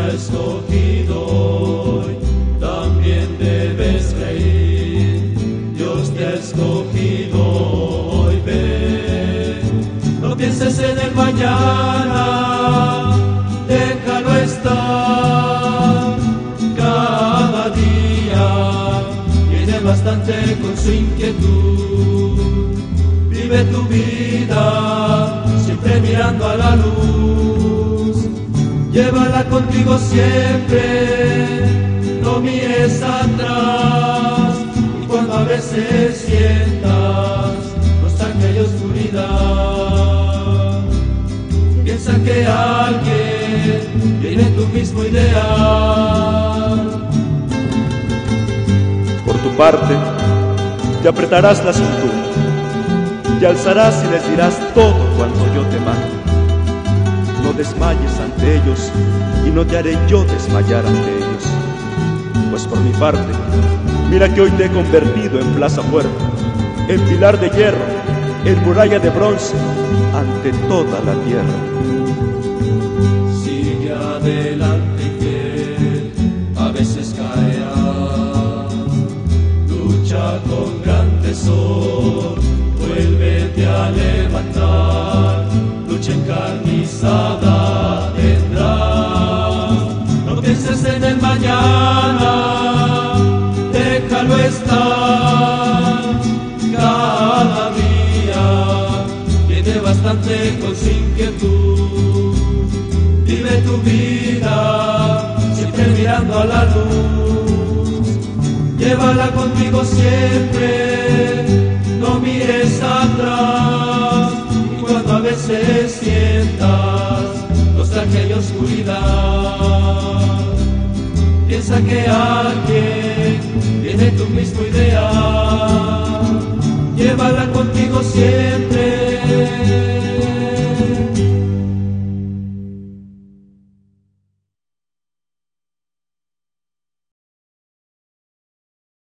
ha escogido hoy, también debes reír. Dios te ha escogido hoy, ven. No pienses en el mañana, déjalo estar. Cada día viene bastante con su inquietud. Vive tu vida siempre mirando a la luz. Llévala contigo siempre, no mires atrás. Y cuando a veces sientas nostalgia y oscuridad, piensa que alguien tiene tu mismo ideal. Por tu parte, te apretarás la cintura, te alzarás y les dirás todo cuanto yo te mando. No desmayes ante ellos y no te haré yo desmayar ante ellos. Pues por mi parte, mira que hoy te he convertido en plaza fuerte, en pilar de hierro, en muralla de bronce ante toda la tierra. Sigue adelante que a veces caerás. Lucha con gran tesoro, vuélvete a levantar. Lucha encarnizada tendrás. No pienses en el mañana, déjalo estar. Cada día tiene bastante con su inquietud. Vive tu vida siempre mirando a la luz. Llévala contigo siempre, no mires atrás. Y cuando a veces sientas nostalgia y oscuridad, piensa que alguien tiene tu mismo ideal. Llévala contigo siempre,